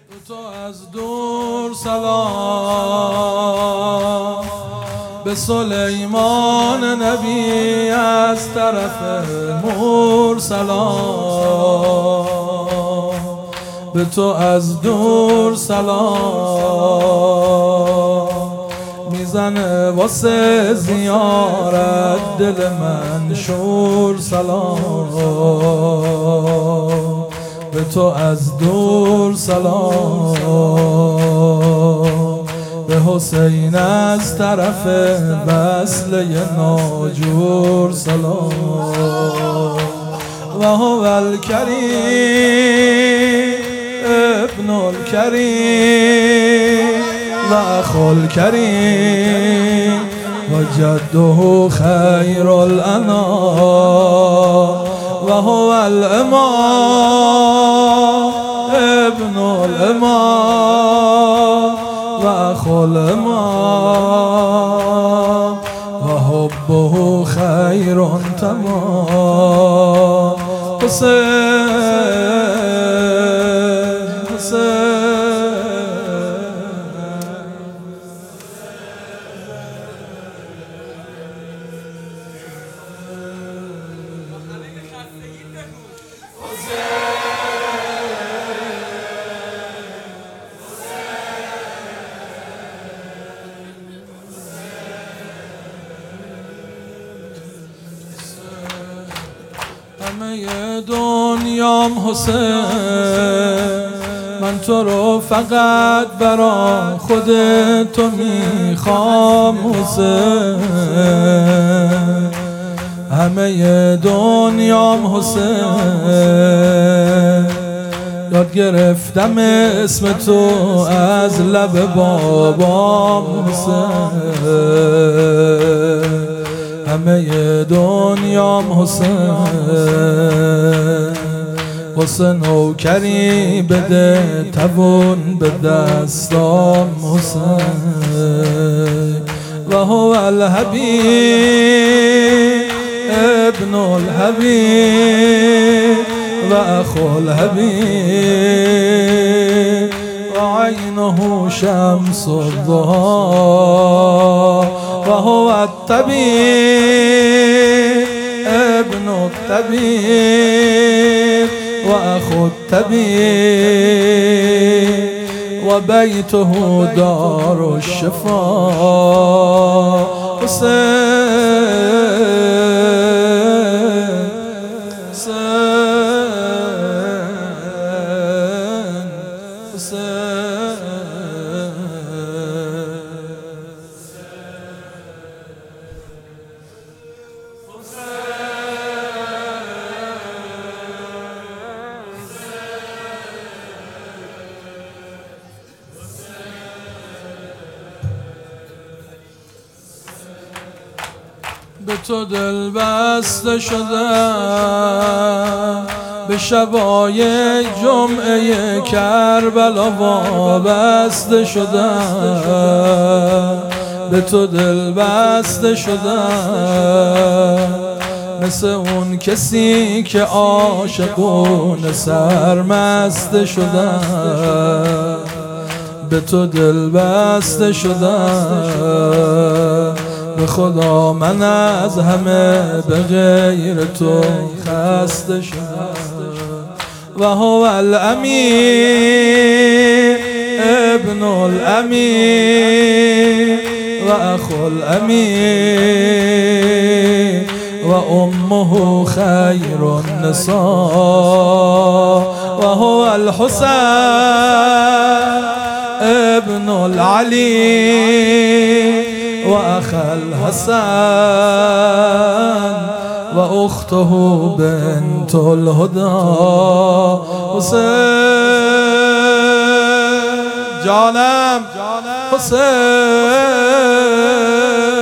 تو از دور سلام به سلیمان نبی، از طرف مور سلام به تو از دور سلام میزنه واسه زیارت دل منشور سلام به تو از دور سلام به حسین از طرف وصله ناجور سلام و هو الکریم ابن الکریم و اخو الکریم و جده خیر الانام و هو الامام ابن الامام و اخو الامام و حبه خیر تمام حسین همه دنیام حسین، من تو رو فقط برا خود تو میخوام حسین. همه دنیام حسین، یاد گرفتم اسم تو از لب بابام حسین. همه دنیام حسین، حسین نوکری بده توون به دستام حسین. و هو الحبیب ابن الحبیب و اخو الحبیب و عینه شمس الضحی و هو الطبیب ابن الطبیب و اخو الطبیب و بیته دار الشفا به تو دل بسته شدم، به شبای جمعه کربلا وابسته شدم. به تو دل بسته شدم، مثل اون کسی که عاشقون سرمست شدم. به تو دل بسته شدم، به خدا من از همه به غیر تو خسته شدم. و هو الامین ابن الامین و اخو الامین و امه خیر النساء و هو الحسین ابن العلی و اخ الحسن و اخته بنت الهدى حسین جانم حسین